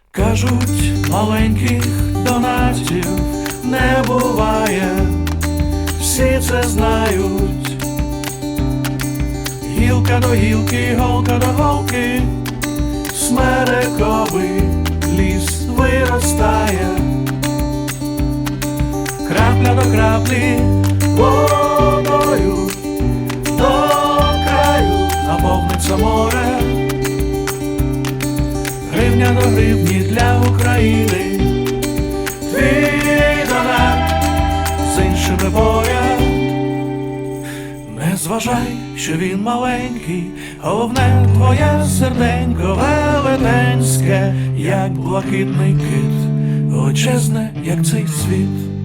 Кажуть, маленьких донатів не буває, всі це знають. Гілка до гілки, голка до голки, смерековий ліс виростає. Крапля до краплі водою до краю наповниться море. Гривня до гривні для України, твій донат з іншими поряд. Не зважай, що він маленький, головне твоє серденько велетенське, як блакитний кит, величезне, як цей світ.